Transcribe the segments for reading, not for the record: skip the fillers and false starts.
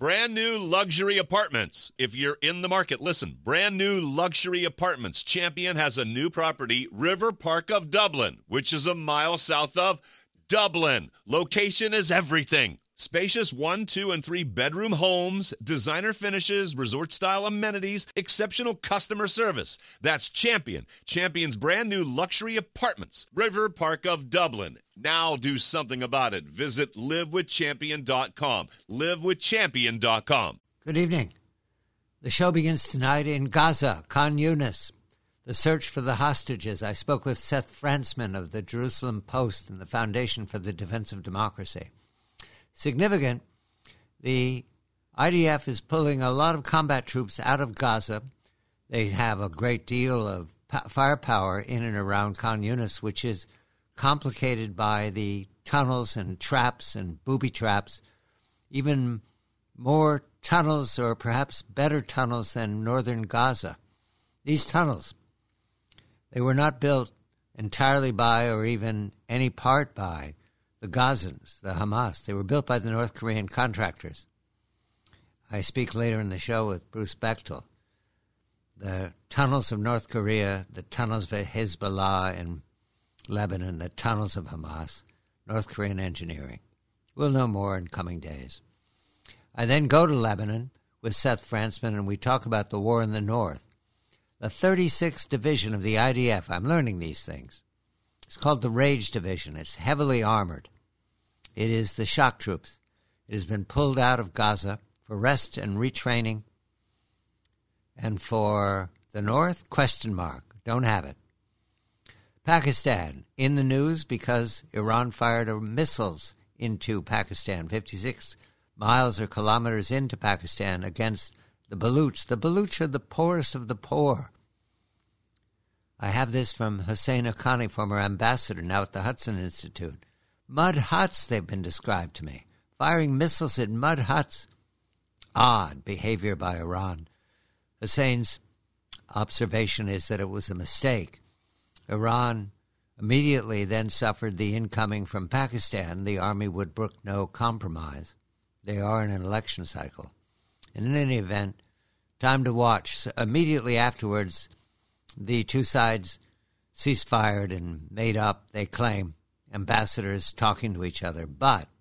Brand new luxury apartments. If you're in the market, listen. Brand new luxury apartments. Champion has a new property, River Park of Dublin, which is a mile south of Dublin. Location is everything. Spacious 1, 2, and 3 bedroom homes, designer finishes, resort-style amenities, exceptional customer service. That's Champion. Champion's brand new luxury apartments, River Park of Dublin. Now do something about it. Visit livewithchampion.com. Livewithchampion.com. Good evening. The show begins tonight in Gaza, Khan Yunis. The search for the hostages. I spoke with Seth Frantzman of the Jerusalem Post and the Foundation for the Defense of Democracy. Significant, the IDF is pulling a lot of combat troops out of Gaza. They have a great deal of firepower in and around Khan Yunis, which is complicated by the tunnels and traps and booby traps, even more tunnels or perhaps better tunnels than northern Gaza. These tunnels, they were not built entirely by or even any part by the Gazans, the Hamas. They were built by the North Korean contractors. I speak later in the show with Bruce Bechtel. The tunnels of North Korea, the tunnels of Hezbollah in Lebanon, the tunnels of Hamas, North Korean engineering. We'll know more in coming days. I then go to Lebanon with Seth Frantzman, and we talk about the war in the north. The 36th Division of the IDF, I'm learning these things. It's called the Rage Division. It's heavily armored. It is the shock troops. It has been pulled out of Gaza for rest and retraining. And for the north, question mark. Don't have it. Pakistan, in the news because Iran fired missiles into Pakistan, 56 miles or kilometers into Pakistan against the Baluch. The Baluch are the poorest of the poor. I have this from Hussein Haqqani, former ambassador, now at the Hudson Institute. Mud huts, they've been described to me. Firing missiles in mud huts. Odd behavior by Iran. Hussein's observation is that it was a mistake. Iran immediately then suffered the incoming from Pakistan. The army would brook no compromise. They are in an election cycle. And in any event, time to watch. So immediately afterwards, the two sides ceased fire and made up, they claim, ambassadors talking to each other.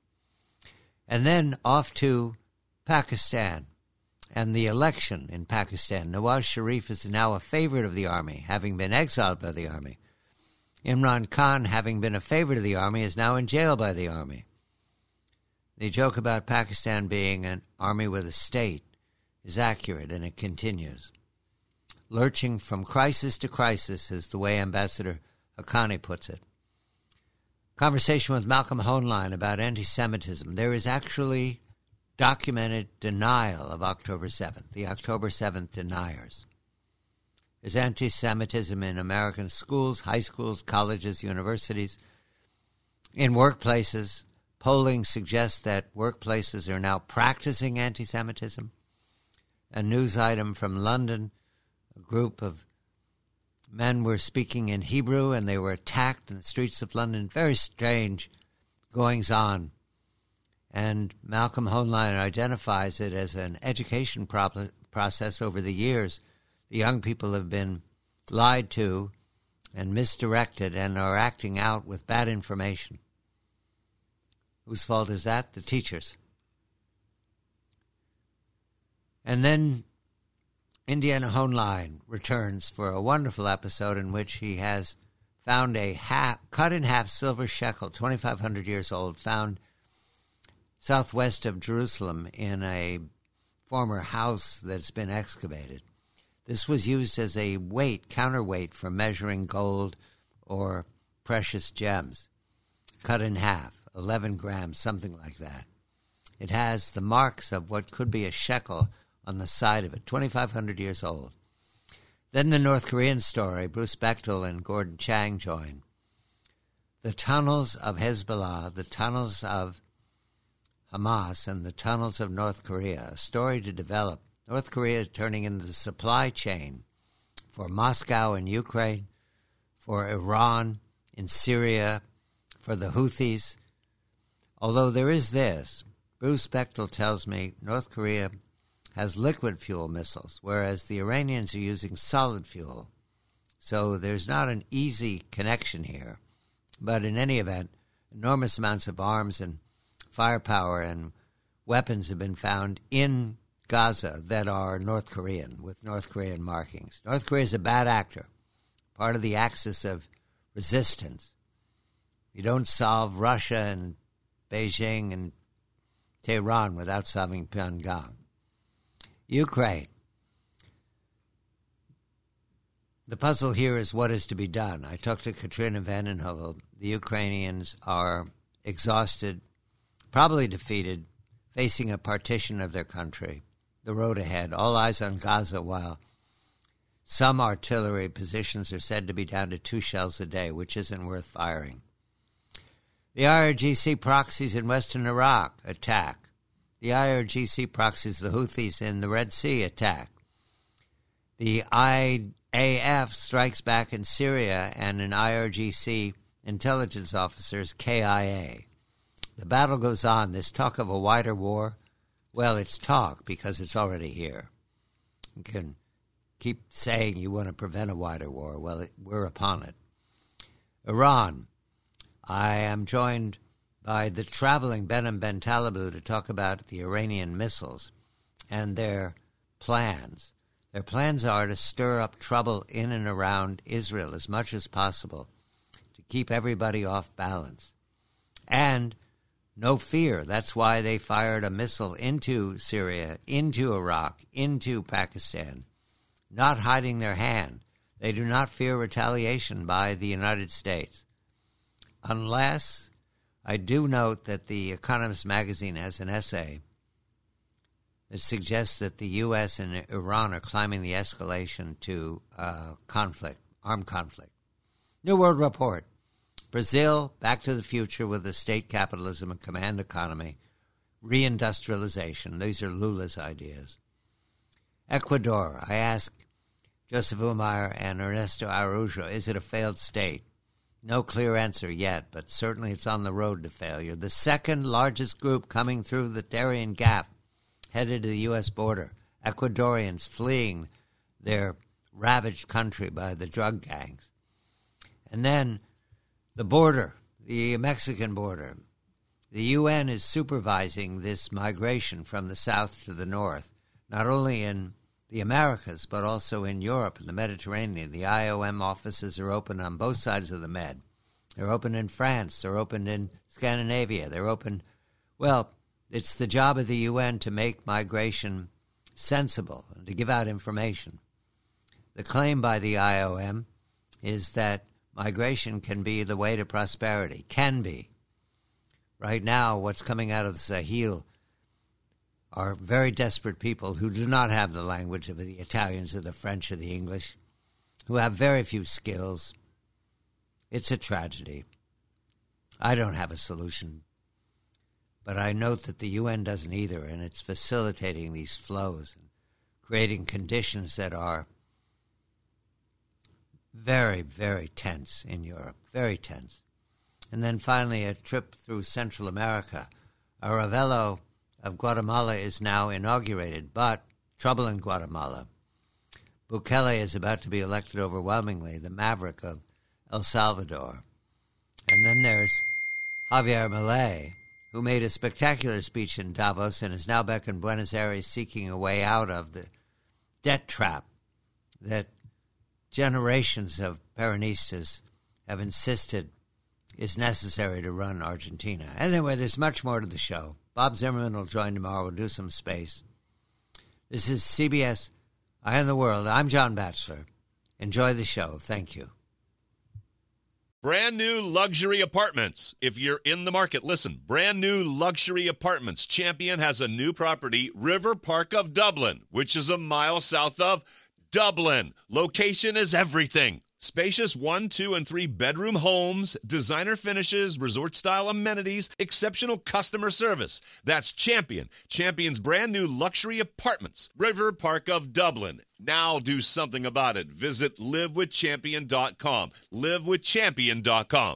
And then off to Pakistan and the election in Pakistan. Nawaz Sharif is now a favorite of the army, having been exiled by the army. Imran Khan, having been a favorite of the army, is now in jail by the army. The joke about Pakistan being an army with a state is accurate, and it continues. Lurching from crisis to crisis is the way Ambassador Haqqani puts it. Conversation with Malcolm Hoenlein about anti-Semitism. There is actually documented denial of October 7th, the October 7th deniers. There's anti-Semitism in American schools, high schools, colleges, universities, in workplaces. Polling suggests that workplaces are now practicing anti-Semitism. A news item from London, a group of men were speaking in Hebrew and they were attacked in the streets of London. Very strange goings-on. And Malcolm Hoenlein identifies it as an education process over the years. The young people have been lied to and misdirected and are acting out with bad information. Whose fault is that? The teachers. And then Indiana Hoenlein returns for a wonderful episode in which he has found a cut-in-half silver shekel, 2,500 years old, found southwest of Jerusalem in a former house that's been excavated. This was used as a counterweight for measuring gold or precious gems. Cut in half, 11 grams, something like that. It has the marks of what could be a shekel on the side of it, 2,500 years old. Then the North Korean story, Bruce Bechtel and Gordon Chang join. The tunnels of Hezbollah, the tunnels of Hamas, and the tunnels of North Korea, a story to develop. North Korea is turning into the supply chain for Moscow in Ukraine, for Iran in Syria, for the Houthis. Although there is this, Bruce Bechtel tells me North Korea has liquid fuel missiles, whereas the Iranians are using solid fuel. So there's not an easy connection here. But in any event, enormous amounts of arms and firepower and weapons have been found in Gaza that are North Korean, with North Korean markings. North Korea is a bad actor, part of the axis of resistance. You don't solve Russia and Beijing and Tehran without solving Pyongyang. Ukraine. The puzzle here is what is to be done. I talked to Katrina Vanden Heuvel. The Ukrainians are exhausted, probably defeated, facing a partition of their country. The road ahead, all eyes on Gaza, while some artillery positions are said to be down to 2 shells a day, which isn't worth firing. The IRGC proxies in western Iraq attack. The IRGC proxies, the Houthis in the Red Sea, attack. The IAF strikes back in Syria, and an IRGC intelligence officer's KIA. The battle goes on. This talk of a wider war, well, it's talk because it's already here. You can keep saying you want to prevent a wider war. Well, we're upon it. Iran. I am joined by the traveling Behnam Bentalebou to talk about the Iranian missiles and their plans. Their plans are to stir up trouble in and around Israel as much as possible, to keep everybody off balance. And no fear. That's why they fired a missile into Syria, into Iraq, into Pakistan, not hiding their hand. They do not fear retaliation by the United States. Unless, I do note that the Economist magazine has an essay that suggests that the U.S. and Iran are climbing the escalation to conflict, armed conflict. New World Report. Brazil, back to the future with a state capitalism and command economy, reindustrialization. These are Lula's ideas. Ecuador. I asked Joseph Umair and Ernesto Araujo, is it a failed state? No clear answer yet, but certainly it's on the road to failure. The second largest group coming through the Darien Gap, headed to the U.S. border, Ecuadorians fleeing their ravaged country by the drug gangs. And then the border, the Mexican border. The UN is supervising this migration from the south to the north, not only in the Americas, but also in Europe and the Mediterranean. The IOM offices are open on both sides of the Med. They're open in France. They're open in Scandinavia. They're open, well, it's the job of the UN to make migration sensible and to give out information. The claim by the IOM is that migration can be the way to prosperity. Can be. Right now, what's coming out of the Sahel are very desperate people who do not have the language of the Italians or the French or the English, who have very few skills. It's a tragedy. I don't have a solution, but I note that the UN doesn't either, and it's facilitating these flows and creating conditions that are very, very tense in Europe, very tense. And then finally, a trip through Central America. Aravelo of Guatemala is now inaugurated, but trouble in Guatemala. Bukele is about to be elected overwhelmingly, the maverick of El Salvador. And then there's Javier Milei, who made a spectacular speech in Davos and is now back in Buenos Aires seeking a way out of the debt trap that generations of Peronistas have insisted is necessary to run Argentina. Anyway, there's much more to the show. Bob Zimmerman will join tomorrow. We'll do some space. This is CBS Eye on the World. I'm John Batchelor. Enjoy the show. Thank you. Brand new luxury apartments. If you're in the market, listen. Brand new luxury apartments. Champion has a new property, River Park of Dublin, which is a mile south of Dublin. Location is everything. Spacious 1, 2, and 3 bedroom homes, designer finishes, resort-style amenities, exceptional customer service. That's Champion. Champion's brand new luxury apartments, River Park of Dublin. Now do something about it. Visit livewithchampion.com. Livewithchampion.com.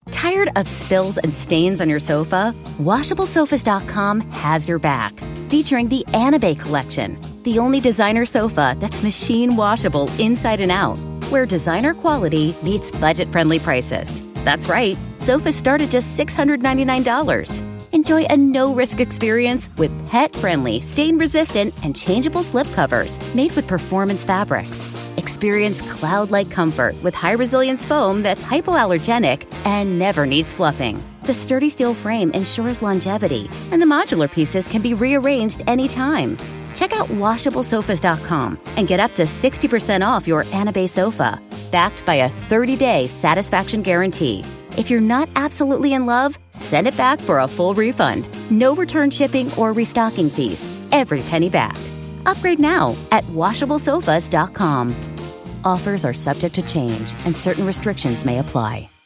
Tired of spills and stains on your sofa? WashableSofas.com has your back. Featuring the Anabay collection, the only designer sofa that's machine washable inside and out, where designer quality meets budget-friendly prices. That's right, sofas start at just $699. Enjoy a no-risk experience with pet-friendly, stain-resistant, and changeable slipcovers made with performance fabrics. Experience cloud-like comfort with high-resilience foam that's hypoallergenic and never needs fluffing. The sturdy steel frame ensures longevity, and the modular pieces can be rearranged anytime. Check out WashableSofas.com and get up to 60% off your Anabay sofa, backed by a 30-day satisfaction guarantee. If you're not absolutely in love, send it back for a full refund. No return shipping or restocking fees. Every penny back. Upgrade now at WashableSofas.com. Offers are subject to change, and certain restrictions may apply.